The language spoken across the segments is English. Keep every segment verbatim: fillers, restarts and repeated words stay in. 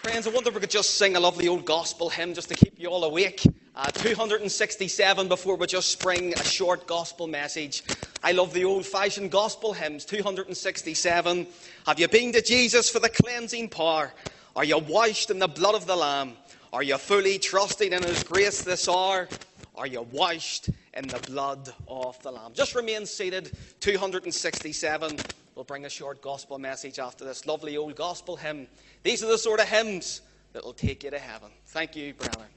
Friends, I wonder if we could just sing a lovely old gospel hymn just to keep you all awake. Uh, two hundred sixty-seven before we just spring a short gospel message. I love the old-fashioned gospel hymns. two hundred sixty-seven. Have you been to Jesus for the cleansing power? Are you washed in the blood of the Lamb? Are you fully trusting in His grace this hour? Are you washed in the blood of the Lamb? Just remain seated. two hundred sixty-seven. We'll bring a short gospel message after this lovely old gospel hymn. These are the sort of hymns that will take you to heaven. Thank you, brethren.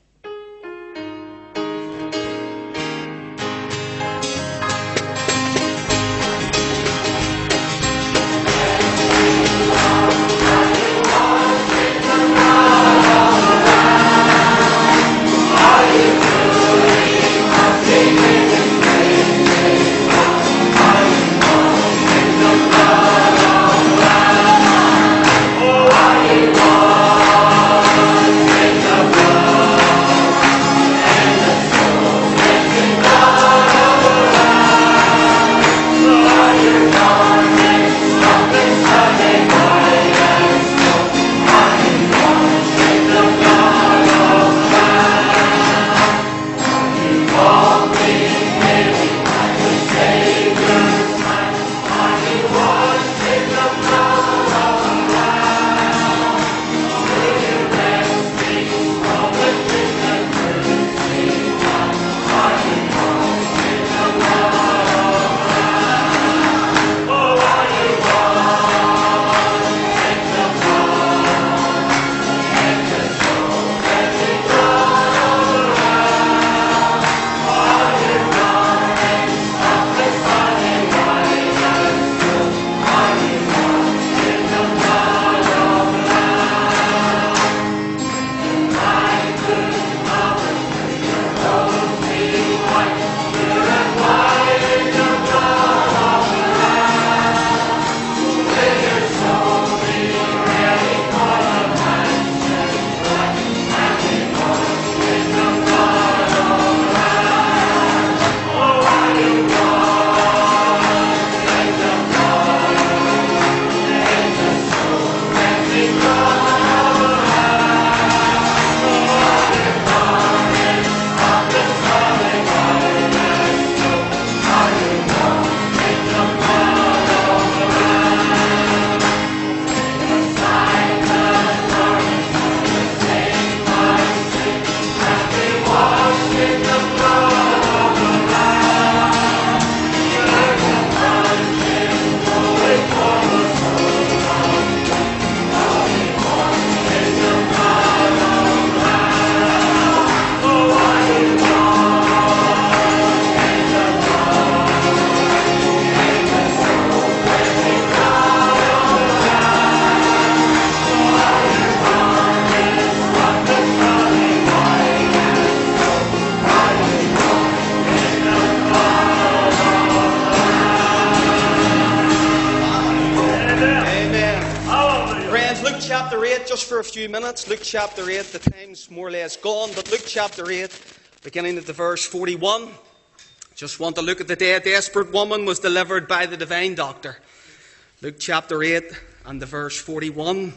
For a few minutes, Luke chapter eight, the time's more or less gone, but Luke chapter eight, beginning at the verse forty-one, just want to look at the day a desperate woman was delivered by the divine doctor. Luke chapter eight and the verse forty-one,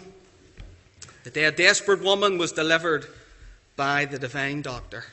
the day a desperate woman was delivered by the divine doctor.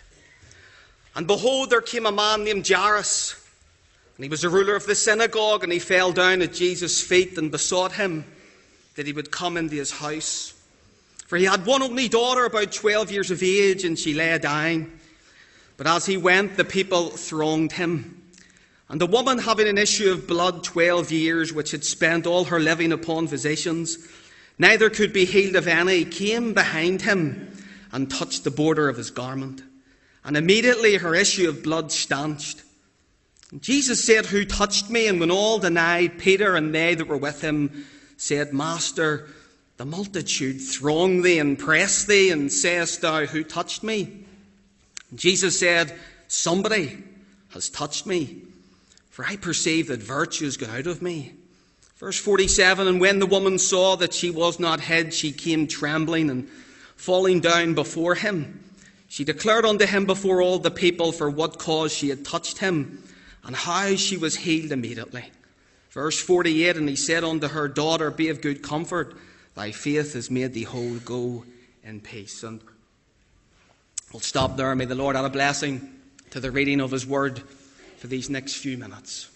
And behold, there came a man named Jairus, and he was a ruler of the synagogue, and he fell down at Jesus' feet and besought him that he would come into his house. For he had one only daughter, about twelve years of age, and she lay dying. But as he went, the people thronged him. And the woman, having an issue of blood twelve years, which had spent all her living upon physicians, neither could be healed of any, came behind him and touched the border of his garment. And immediately her issue of blood stanched. And Jesus said, Who touched me? And when all denied, Peter and they that were with him said, Master, the multitude throng thee and press thee, and sayest thou, Who touched me? And Jesus said, Somebody has touched me, for I perceive that virtue has gone out of me. Verse forty-seven, And when the woman saw that she was not hid, she came trembling and falling down before him. She declared unto him before all the people for what cause she had touched him, and how she was healed immediately. Verse forty-eight, And he said unto her, Daughter, be of good comfort, thy faith has made thee whole. Go in peace. And we'll stop there. May the Lord add a blessing to the reading of his word for these next few minutes.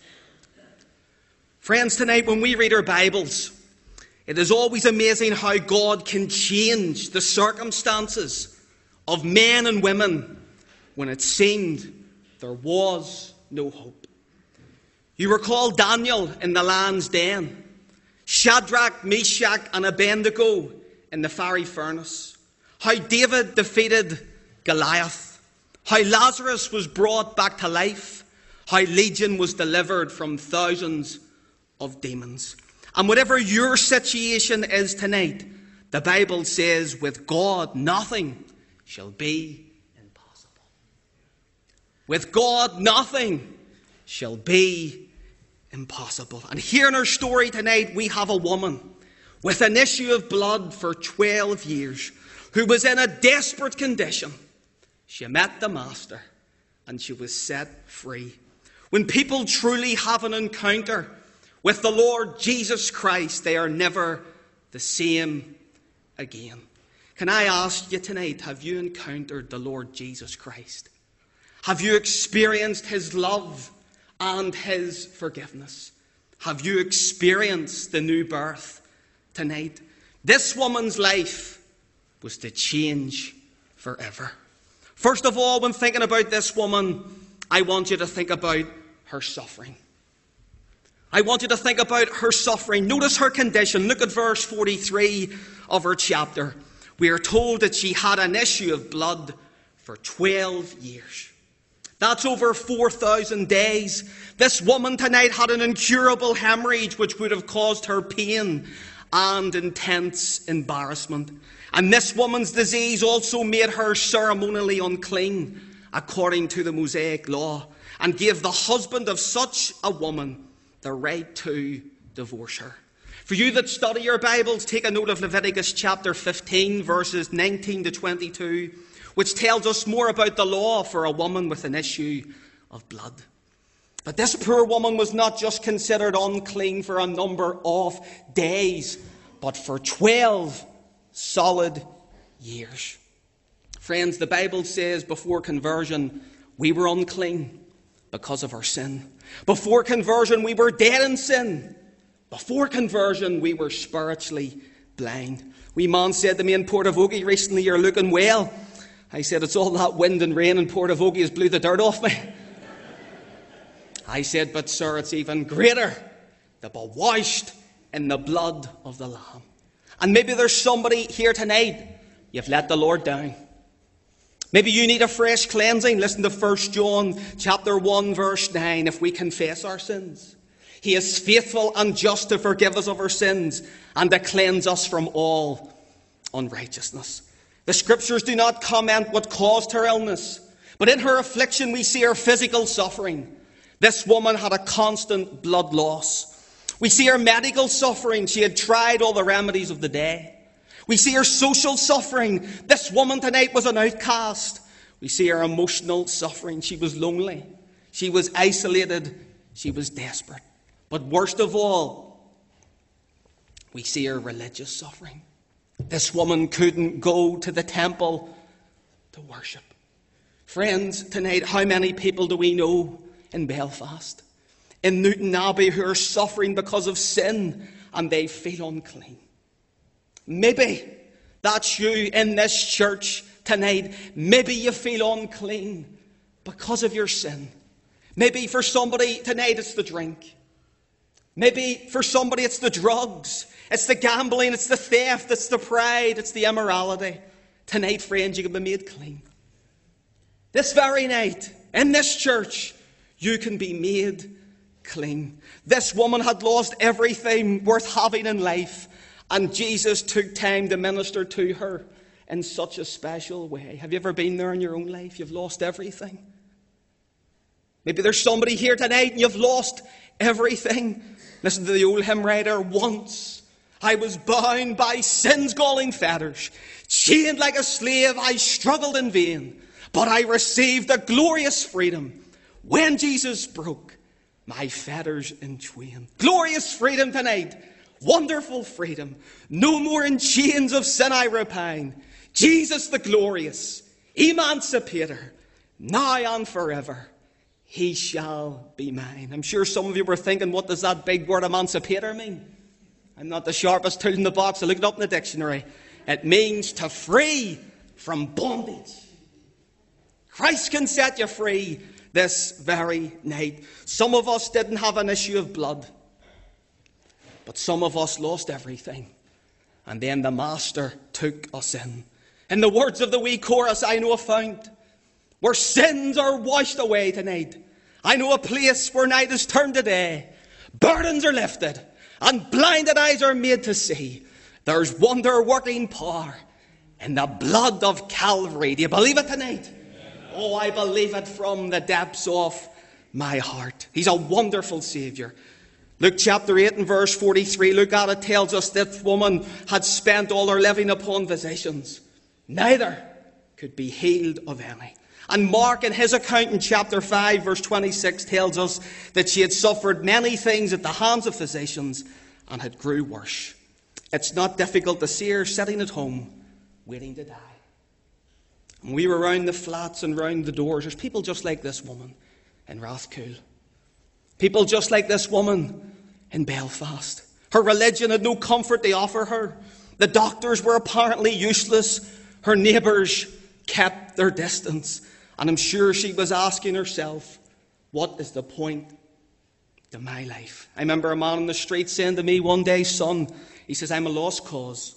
Friends, tonight when we read our Bibles, it is always amazing how God can change the circumstances of men and women when it seemed there was no hope. You recall Daniel in the lion's den, Shadrach, Meshach and Abednego in the fiery furnace, how David defeated Goliath, how Lazarus was brought back to life, how Legion was delivered from thousands of demons. And whatever your situation is tonight, the Bible says, with God nothing shall be impossible. With God nothing shall be impossible. And here in our story tonight, we have a woman with an issue of blood for twelve years who was in a desperate condition. She met the Master and she was set free. When people truly have an encounter with the Lord Jesus Christ, they are never the same again. Can I ask you tonight, have you encountered the Lord Jesus Christ? Have you experienced his love and his forgiveness? Have you experienced the new birth tonight? This woman's life was to change forever. First of all, when thinking about this woman, I want you to think about her suffering. I want you to think about her suffering. Notice her condition. Look at verse forty-three of her chapter. We are told that she had an issue of blood for twelve years. That's over four thousand days. This woman tonight had an incurable hemorrhage which would have caused her pain and intense embarrassment. And this woman's disease also made her ceremonially unclean according to the Mosaic law and gave the husband of such a woman the right to divorce her. For you that study your Bibles, take a note of Leviticus chapter fifteen, verses nineteen to twenty-two, which tells us more about the law for a woman with an issue of blood. But this poor woman was not just considered unclean for a number of days, but for twelve solid years. Friends, the Bible says before conversion, we were unclean because of our sin. Before conversion, we were dead in sin. Before conversion, we were spiritually blind. Wee man said to me in Portavogie recently, "You're looking well." I said, "It's all that wind and rain in Portavogie has blew the dirt off me." I said, "But sir, it's even greater to be washed in the blood of the Lamb." And maybe there's somebody here tonight, you've let the Lord down. Maybe you need a fresh cleansing. Listen to First John chapter one, verse nine. If we confess our sins, he is faithful and just to forgive us of our sins and to cleanse us from all unrighteousness. The scriptures do not comment what caused her illness, but in her affliction we see her physical suffering. This woman had a constant blood loss. We see her medical suffering. She had tried all the remedies of the day. We see her social suffering. This woman tonight was an outcast. We see her emotional suffering. She was lonely. She was isolated. She was desperate. But worst of all, we see her religious suffering. This woman couldn't go to the temple to worship. Friends, tonight, how many people do we know in Belfast, in Newton Abbey, who are suffering because of sin and they feel unclean? Maybe that's you in this church tonight. Maybe you feel unclean because of your sin. Maybe for somebody tonight it's the drink. Maybe for somebody it's the drugs. It's the gambling. It's the theft. It's the pride. It's the immorality. Tonight, friends, you can be made clean. This very night, in this church, you can be made clean. This woman had lost everything worth having in life, and Jesus took time to minister to her in such a special way. Have you ever been there in your own life? You've lost everything. Maybe there's somebody here tonight and you've lost everything. Listen to the old hymn writer. Once I was bound by sin's galling fetters. Chained like a slave, I struggled in vain. But I received a glorious freedom when Jesus broke my fetters in twain. Glorious freedom tonight. Wonderful freedom. No more in chains of sin I repine. Jesus the glorious, Emancipator, now and forever, he shall be mine. I'm sure some of you were thinking, what does that big word emancipator mean? I'm not the sharpest tool in the box. I looked it up in the dictionary. It means to free from bondage. Christ can set you free this very night. Some of us didn't have an issue of blood, but some of us lost everything. And then the Master took us in. In the words of the wee chorus, I know a fount where sins are washed away tonight. I know a place where night is turned to day. Burdens are lifted and blinded eyes are made to see. There's wonder-working power in the blood of Calvary. Do you believe it tonight? Oh, I believe it from the depths of my heart. He's a wonderful Saviour. Luke chapter eight and verse forty-three, look at it, tells us that woman had spent all her living upon physicians. Neither could be healed of any. And Mark, in his account in chapter five, verse twenty-six, tells us that she had suffered many things at the hands of physicians and had grew worse. It's not difficult to see her sitting at home, waiting to die. And we were round the flats and round the doors. There's people just like this woman in Rathcoole. People just like this woman in Belfast. Her religion had no comfort to offer her. The doctors were apparently useless. Her neighbours kept their distance. And I'm sure she was asking herself, what is the point to my life? I remember a man on the street saying to me one day, son, he says, I'm a lost cause.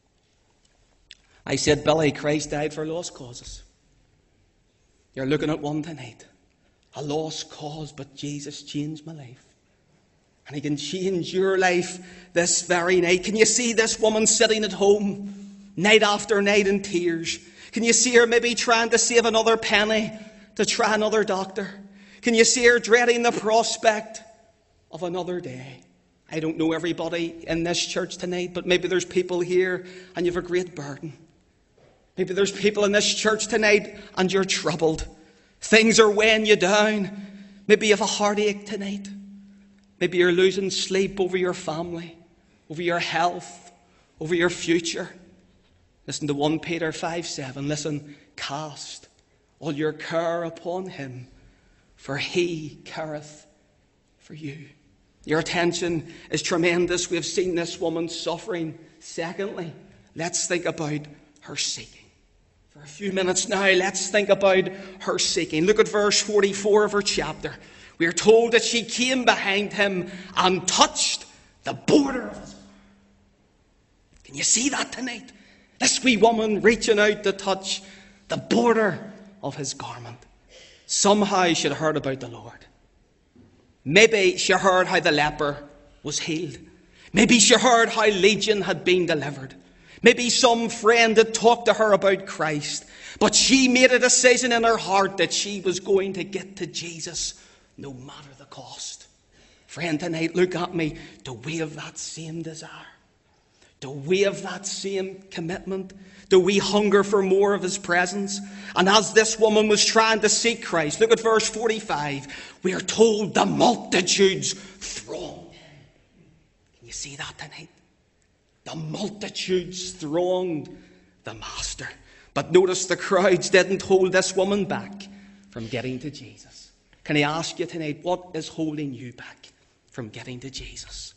I said, Billy, Christ died for lost causes. You're looking at one tonight. A lost cause, but Jesus changed my life. And he can change your life this very night. Can you see this woman sitting at home, night after night in tears? Can you see her maybe trying to save another penny to try another doctor? Can you see her dreading the prospect of another day? I don't know everybody in this church tonight, but maybe there's people here and you have a great burden. Maybe there's people in this church tonight and you're troubled. Things are weighing you down. Maybe you have a heartache tonight. Maybe you're losing sleep over your family, over your health, over your future. Listen to First Peter five seven. Listen, cast all your care upon him, for he careth for you. Your attention is tremendous. We've seen this woman suffering. Secondly, let's think about her seeking. For a few minutes now, let's think about her seeking. Look at verse forty-four of her chapter. We are told that she came behind him and touched the border of his garment. Can you see that tonight? This wee woman reaching out to touch the border of his garment. Somehow she had heard about the Lord. Maybe she heard how the leper was healed. Maybe she heard how Legion had been delivered. Maybe some friend had talked to her about Christ. But she made a decision in her heart that she was going to get to Jesus no matter the cost. Friend, tonight, look at me. Do we have that same desire? Do we have that same commitment? Do we hunger for more of his presence? And as this woman was trying to seek Christ, look at verse forty-five. We are told the multitudes thronged him. Can you see that tonight? The multitudes thronged the Master. But notice the crowds didn't hold this woman back from getting to Jesus. Can I ask you tonight, what is holding you back from getting to Jesus?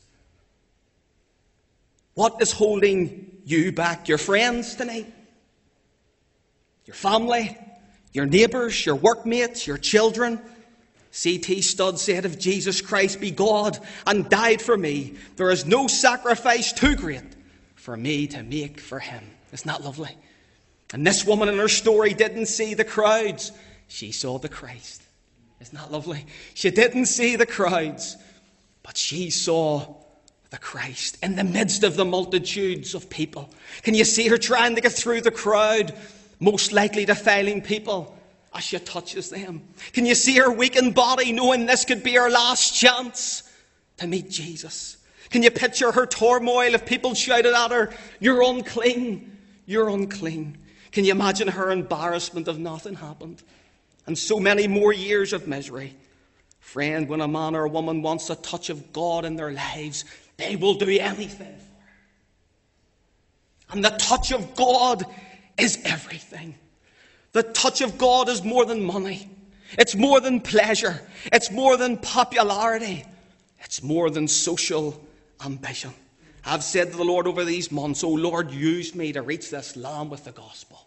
What is holding you back? Your friends tonight? Your family? Your neighbours? Your workmates? Your children? C T Studd said, if Jesus Christ be God and died for me, there is no sacrifice too great for me to make for him. Isn't that lovely? And this woman in her story didn't see the crowds. She saw the Christ. Isn't that lovely? She didn't see the crowds, but she saw the Christ in the midst of the multitudes of people. Can you see her trying to get through the crowd, most likely defiling people, as she touches them? Can you see her weakened body knowing this could be her last chance to meet Jesus? Can you picture her turmoil if people shouted at her, you're unclean, you're unclean? Can you imagine her embarrassment if nothing happened? And so many more years of misery. Friend, when a man or a woman wants a touch of God in their lives, they will do anything for it. And the touch of God is everything. The touch of God is more than money. It's more than pleasure. It's more than popularity. It's more than social ambition. I've said to the Lord over these months, oh Lord, use me to reach this land with the gospel.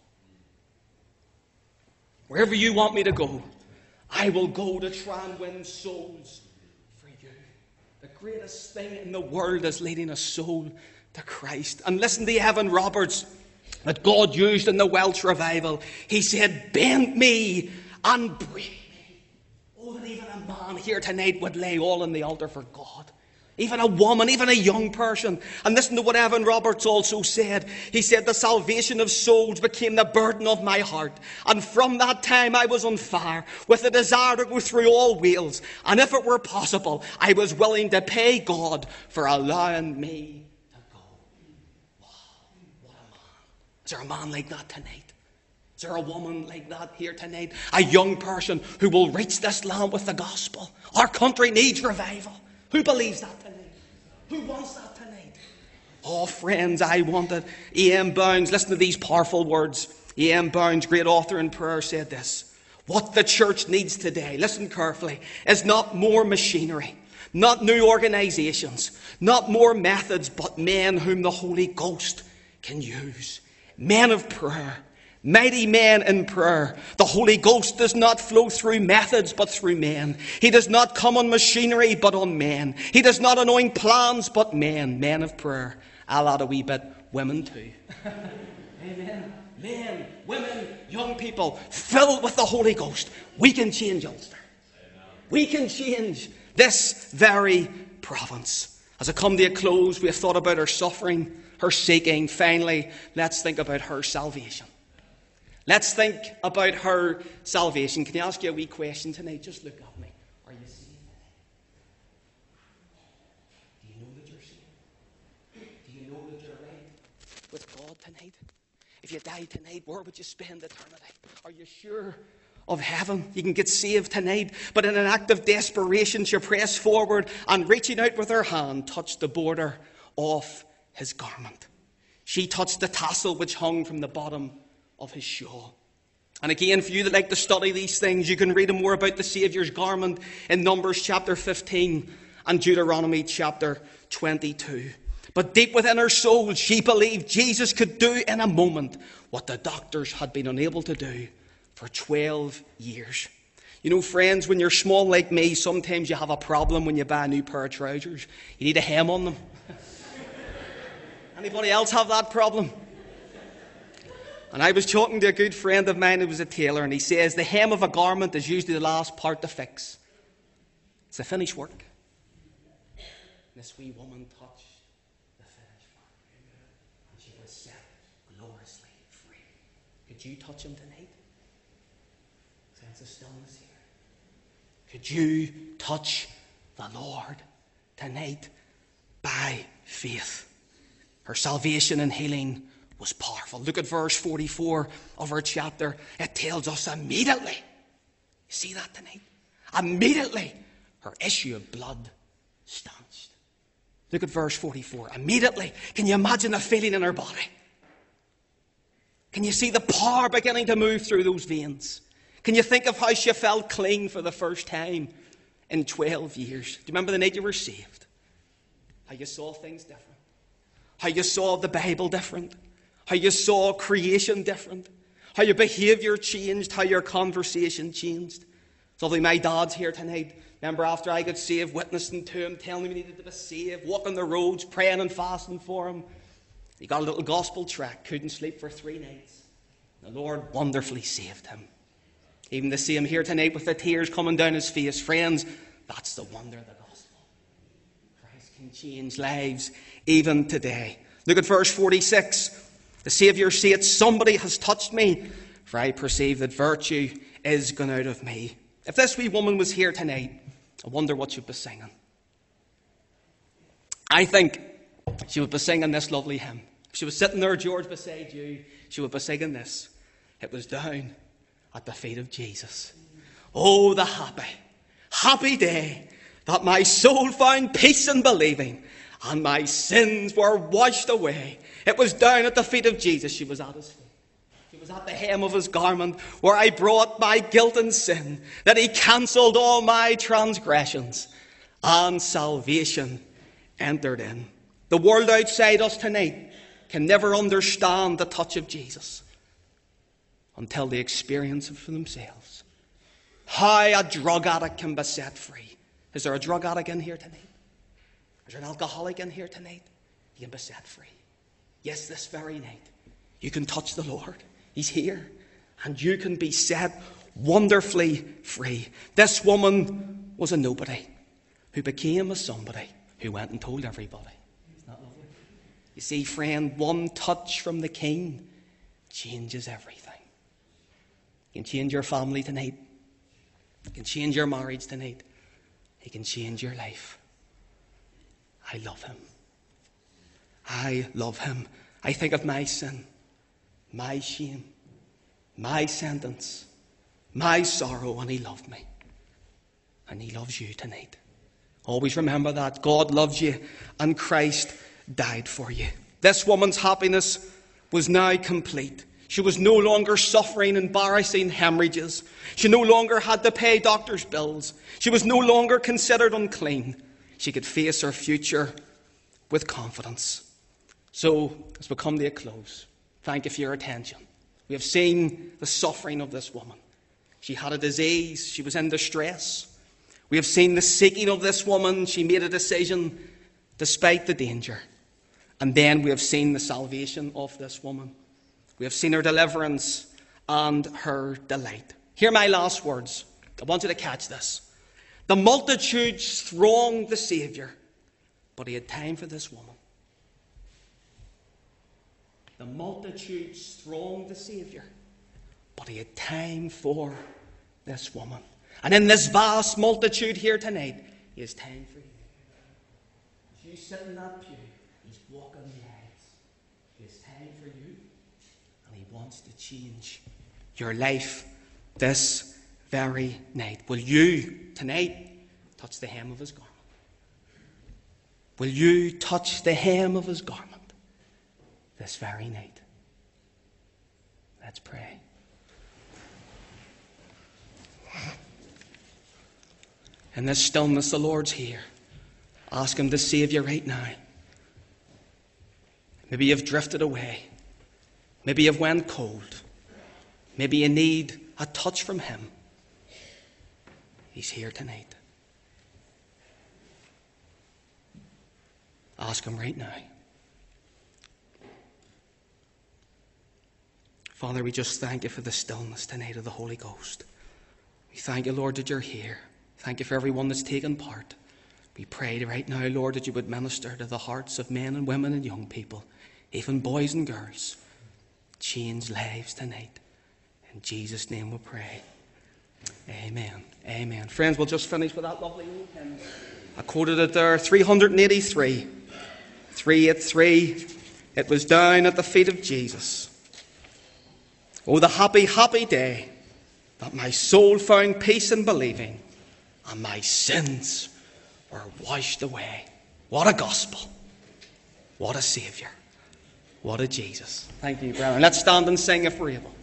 Wherever you want me to go, I will go to try and win souls for you. The greatest thing in the world is leading a soul to Christ. And listen to Evan Roberts, that God used in the Welsh revival. He said, bend me and break me. Oh, that even a man here tonight would lay all on the altar for God. Even a woman, even a young person. And listen to what Evan Roberts also said. He said, the salvation of souls became the burden of my heart. And from that time I was on fire with a desire to go through all wheels. And if it were possible, I was willing to pay God for allowing me to go. Wow, what a man. Is there a man like that tonight? Is there a woman like that here tonight? A young person who will reach this land with the gospel. Our country needs revival. Who believes that tonight? Who wants that tonight? Oh, friends, I want it. E M Bounds, listen to these powerful words. E M Bounds, great author in prayer, said this. What the church needs today, listen carefully, is not more machinery, not new organizations, not more methods, but men whom the Holy Ghost can use. Men of prayer. Mighty men in prayer. The Holy Ghost does not flow through methods but through men. He does not come on machinery but on men. He does not anoint plans but men. Men of prayer. I'll add a wee bit. Women too. Amen. Men, women, young people filled with the Holy Ghost. We can change Ulster. We can change this very province. As I come to a close, we have thought about her suffering, her seeking. Finally, let's think about her salvation. Let's think about her salvation. Can I ask you a wee question tonight? Just look at me. Are you saved? Do you know that you're saved? Do you know that you're right with God tonight? If you died tonight, where would you spend eternity? Are you sure of heaven? You can get saved tonight. But in an act of desperation, she pressed forward and reaching out with her hand, touched the border of his garment. She touched the tassel which hung from the bottom of his shawl. And again, for you that like to study these things, you can read more about the Saviour's garment in Numbers chapter fifteen and Deuteronomy chapter twenty-two. But deep within her soul, she believed Jesus could do in a moment what the doctors had been unable to do for twelve years. You know, friends, when you're small like me, sometimes you have a problem when you buy a new pair of trousers. You need a hem on them. Anybody else have that problem? And I was talking to a good friend of mine who was a tailor, and he says the hem of a garment is usually the last part to fix. It's the finished work. And this wee woman touched the finished work. And she was set gloriously free. Could you touch him tonight? Sense of stillness here. Could you touch the Lord tonight by faith? Her salvation and healing was powerful. Look at verse forty-four of our chapter. It tells us immediately. You see that tonight? Immediately, her issue of blood stanched. Look at verse forty-four. Immediately. Can you imagine the feeling in her body? Can you see the power beginning to move through those veins? Can you think of how she felt clean for the first time in twelve years? Do you remember the night you were saved? How you saw things different. How you saw the Bible different. How you saw creation different. How your behaviour changed. How your conversation changed. It's lovely my dad's here tonight. Remember after I got saved, witnessing to him, telling him he needed to be saved, walking the roads, praying and fasting for him. He got a little gospel tract, couldn't sleep for three nights. The Lord wonderfully saved him. Even to see him here tonight with the tears coming down his face. Friends, that's the wonder of the gospel. Christ can change lives even today. Look at verse forty-six. The Saviour said, somebody has touched me, for I perceive that virtue is gone out of me. If this wee woman was here tonight, I wonder what she'd be singing. I think she would be singing this lovely hymn. If she was sitting there, George, beside you, she would be singing this. It was down at the feet of Jesus. Oh, the happy, happy day that my soul found peace in believing, and my sins were washed away. It was down at the feet of Jesus. She was at his feet. She was at the hem of his garment, where I brought my guilt and sin, that he cancelled all my transgressions, and salvation entered in. The world outside us tonight can never understand the touch of Jesus until they experience it for themselves. How a drug addict can be set free. Is there a drug addict in here tonight? Is there an alcoholic in here tonight? You can be set free. Yes, this very night, you can touch the Lord. He's here. And you can be set wonderfully free. This woman was a nobody who became a somebody who went and told everybody. Isn't that lovely? You see, friend, one touch from the King changes everything. You can change your family tonight. You can change your marriage tonight. He can change your life. I love him. I love him. I think of my sin, my shame, my sentence, my sorrow, and he loved me. And he loves you tonight. Always remember that. God loves you, and Christ died for you. This woman's happiness was now complete. She was no longer suffering embarrassing hemorrhages. She no longer had to pay doctor's bills. She was no longer considered unclean. She could face her future with confidence. So, as we come to a close, thank you for your attention. We have seen the suffering of this woman. She had a disease. She was in distress. We have seen the seeking of this woman. She made a decision despite the danger. And then we have seen the salvation of this woman. We have seen her deliverance and her delight. Hear my last words. I want you to catch this. The multitudes thronged the Saviour, but he had time for this woman. The multitudes thronged the Saviour, but he had time for this woman. And in this vast multitude here tonight, he has time for you. As you sit in that pew, he's walking the aisles. He has time for you, and he wants to change your life this very night. Will you, tonight, touch the hem of his garment? Will you touch the hem of his garment this very night? Let's pray. In this stillness, the Lord's here. Ask him to save you right now. Maybe you've drifted away. Maybe you've went cold. Maybe you need a touch from him. He's here tonight. Ask him right now. Father, we just thank you for the stillness tonight of the Holy Ghost. We thank you, Lord, that you're here. Thank you for everyone that's taken part. We pray right now, Lord, that you would minister to the hearts of men and women and young people, even boys and girls. Change lives tonight. In Jesus' name we pray. Amen. Amen. Friends, we'll just finish with that lovely old hymn. I quoted it there, three eighty-three. three eighty-three. It was down at the feet of Jesus. Oh, the happy, happy day that my soul found peace in believing, and my sins were washed away. What a gospel. What a Saviour. What a Jesus. Thank you, brethren. Let's stand and sing if we're able.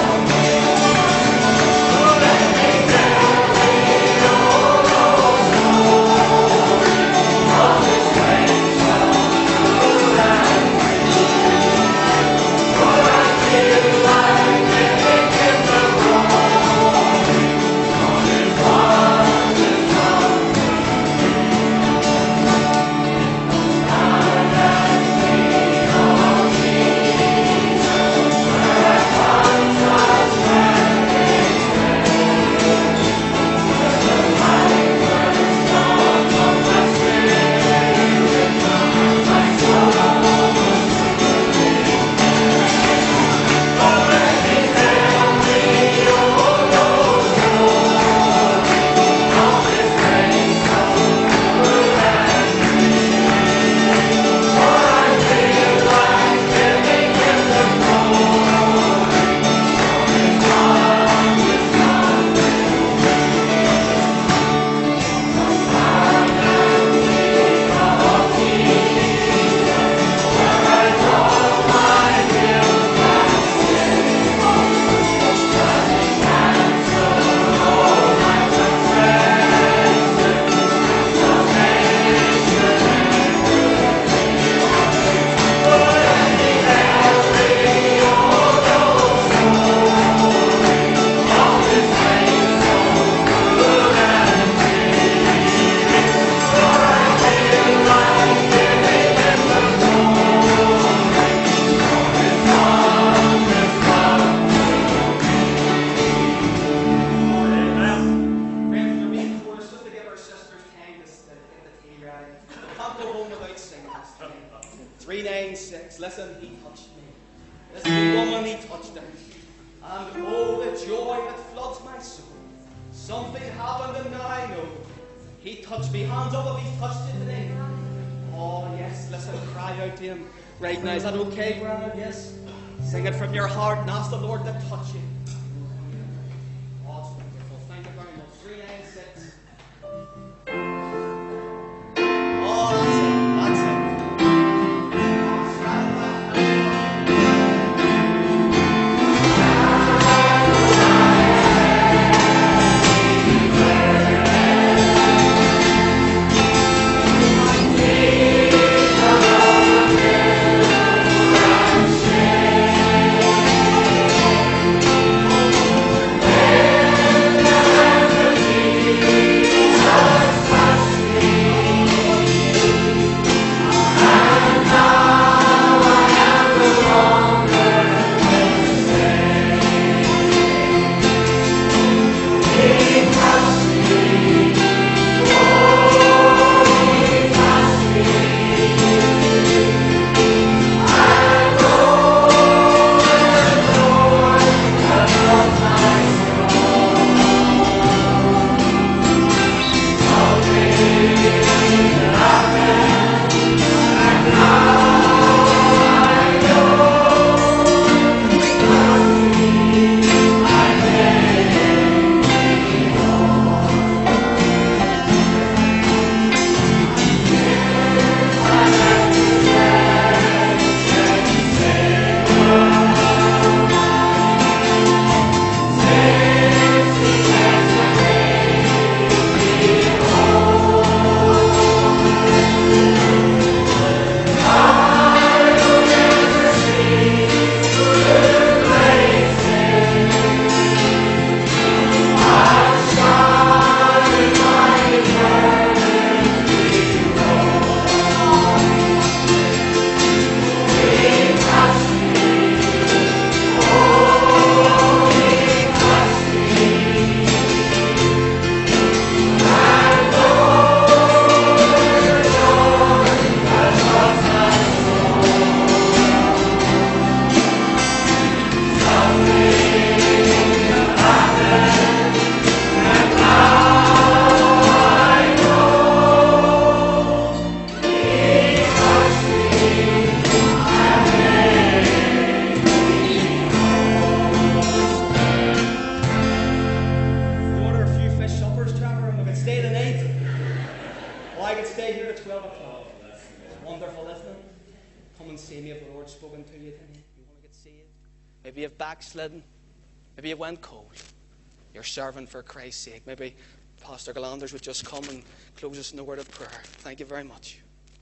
Oh, three ninety-six. Listen, he touched me. This wee woman, he touched her. And oh, the joy that floods my soul. Something happened and now I know. He touched me. Hands up if he touched you today. Oh, yes, listen, cry out to him right now. Is that okay, Brad? Yes? Sing it from your heart and ask the Lord to touch you. Oh, it's wonderful. Thank you very much. three ninety-six. Oh, that's it. That's it. Maybe you went cold. You're serving for Christ's sake. Maybe Pastor Galanders would just come and close us in a word of prayer. Thank you very much.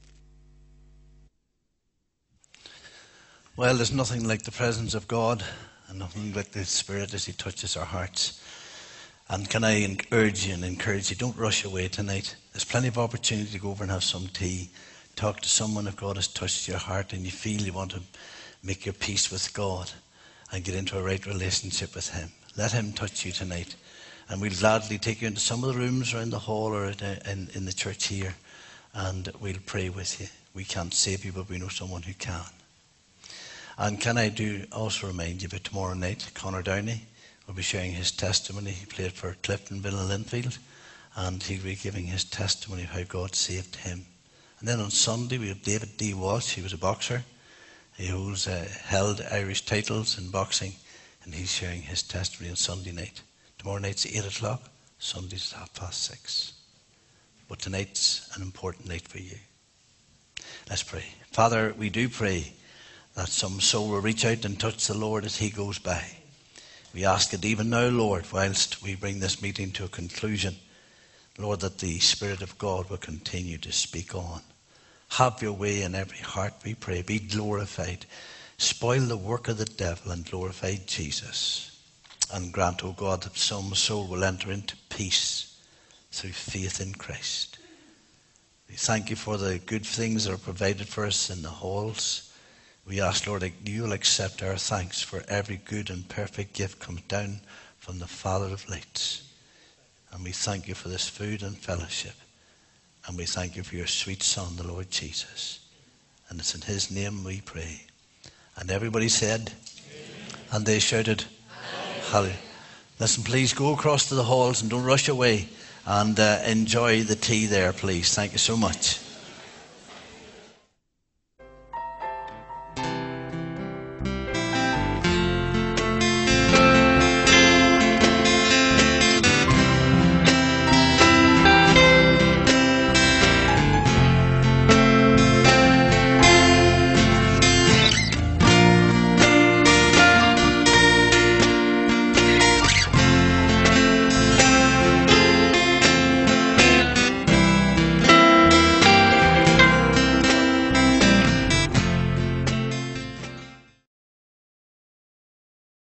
Well, there's nothing like the presence of God and nothing like the Spirit as He touches our hearts. And can I urge you and encourage you, don't rush away tonight. There's plenty of opportunity to go over and have some tea. Talk to someone if God has touched your heart and you feel you want to make your peace with God and get into a right relationship with Him. Let Him touch you tonight. And we'll gladly take you into some of the rooms around the hall or in, in the church here, and we'll pray with you. We can't save you, but we know someone who can. And can I do also remind you about tomorrow night, Conor Downey will be sharing his testimony. He played for Cliftonville and Linfield, and he'll be giving his testimony of how God saved him. And then on Sunday we have David D. Walsh. He was a boxer. He holds uh, held Irish titles in boxing, and he's sharing his testimony on Sunday night. Tomorrow night's eight o'clock, Sunday's half past six. But tonight's an important night for you. Let's pray. Father, we do pray that some soul will reach out and touch the Lord as He goes by. We ask it even now, Lord, whilst we bring this meeting to a conclusion, Lord, that the Spirit of God will continue to speak on. Have your way in every heart, we pray. Be glorified. Spoil the work of the devil and glorify Jesus. And grant, O God, that some soul will enter into peace through faith in Christ. We thank you for the good things that are provided for us in the halls. We ask, Lord, that you will accept our thanks for every good and perfect gift comes down from the Father of lights. And we thank you for this food and fellowship. And we thank you for your sweet Son, the Lord Jesus. And it's in his name we pray. And everybody said, amen. And they shouted, hallelujah. Listen, please go across to the halls and don't rush away, and uh, enjoy the tea there, please. Thank you so much.